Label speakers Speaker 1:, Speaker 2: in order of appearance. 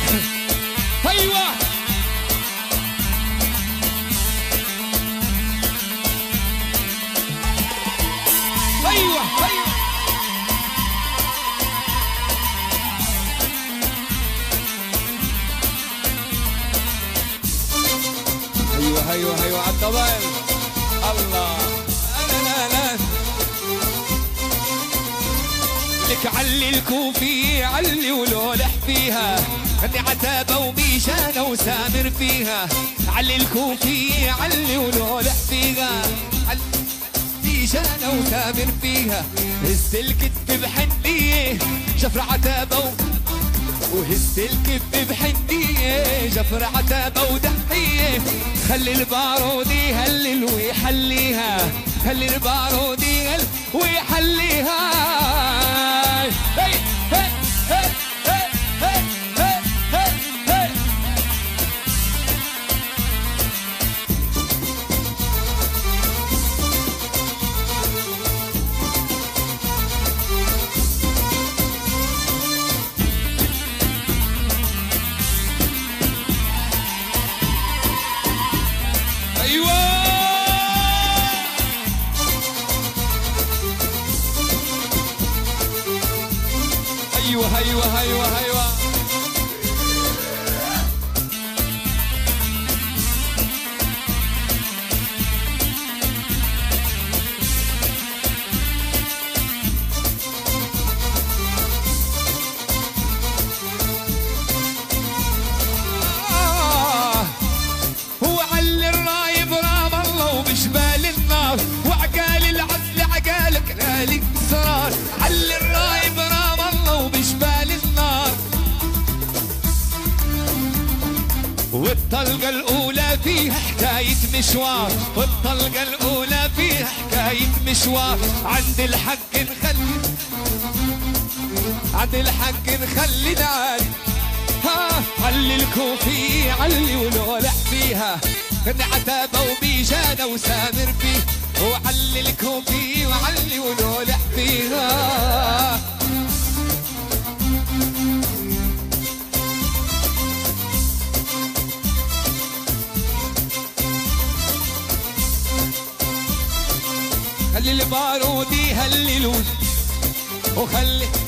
Speaker 1: ايوه ايوه ايوه ايوه ايوه ايوه عالطبل الله. لا لا لا لك علي الكوفي علي ولولح فيها، غني عتابة وميشانة وسامر فيها. علي الكوفي علي ولولح فيها، ميشانة وسامر فيها. هز الكتف بحنية جفر عتابة وهز الكتف بحنية جفر عتابة ودحية. خلي البارود يهلل ويحليها، خلي البارود يهلل ويحليها. هي هي هي هي هي هي هي. ايوه ايوه ايوه ايوه ايوه هو علي الرايب رام الله وبجبال النار، وعقال العزل عقالك غالي اسرار. علي الرايب رام الله وبجبال النار، والطلقة الأولى فيها حكاية مشوار، والطلقة الأولى فيها حكاية مشوار. عند الحق نخلي، عند الحق نخلي نعالي. ها علي الكوفي علي ولولح فيها، غني عتابة وبيجانة وسامر فيه. وعلي الكوفي وعلي ولولح فيها. خلي البارود يهللون وخلي